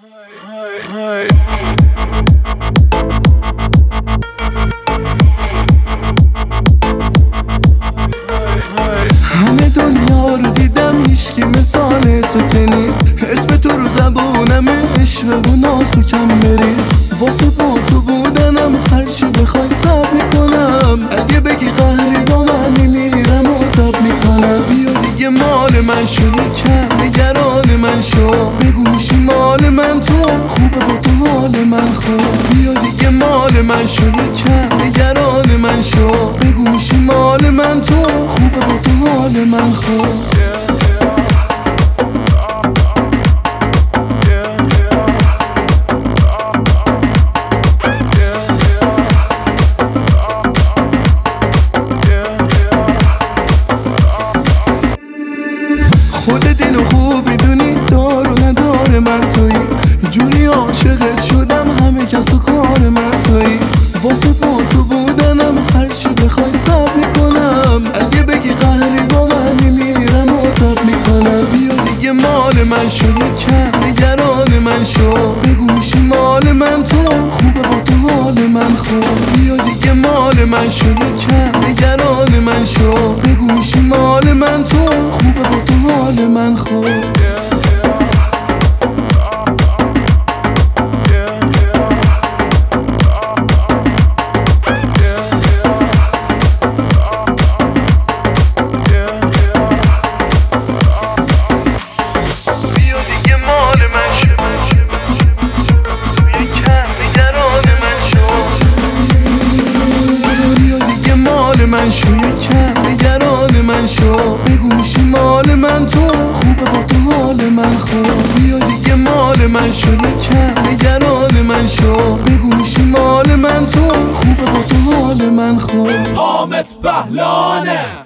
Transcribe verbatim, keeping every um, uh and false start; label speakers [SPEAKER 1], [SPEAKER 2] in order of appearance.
[SPEAKER 1] همه دنیا رو دیدم هیچکی مثال تو که نیست. اسم تو رو زبونم عشق و ناز تو کم بریز. واسه با تو بودنم هرچی بخوای سب میکنم. اگه بگی قهری با من میمیرم و تب میکنم. بیا دیگه مال من شو کم نگران من شو. بگو میشی مال من تو خوبه با تو حال من خوب. بیا دیگه مال من شو کم نگران من شو. بگو میشی مال من تو خوبه با تو حال من خوب. خود دل و خوب میدونی دار و ندار من تویی. جوری عاشقت شدم همه کس و کار من تویی. واسه با تو بودنم هرچی بخوای سب میکنم. اگه بگی قهری با من میمیرم و تب میکنم. بیا دیگه مال من شو کم نگران من شو. بگو میشی مال من تو خوبه با تو حال من خوب. بیا دیگه مال من شو کم نگران من شو. بگو میشی مال من تو خوبه با تو حال من خوب. من شو کم نگران من شو. بگو میشی مال من تو خوبه با تو حال من خوب. بیا دیگه مال من شو کم نگران من شو. بگو میشی مال من تو خوبه با تو حال من خوب.
[SPEAKER 2] حامد بهلانه